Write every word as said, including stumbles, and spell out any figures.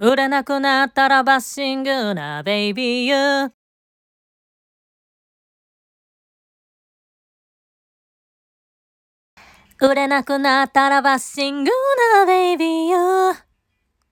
売れなくなったらバッシングなベイビーユー。売れなくなったらバッシングなベイビーユー。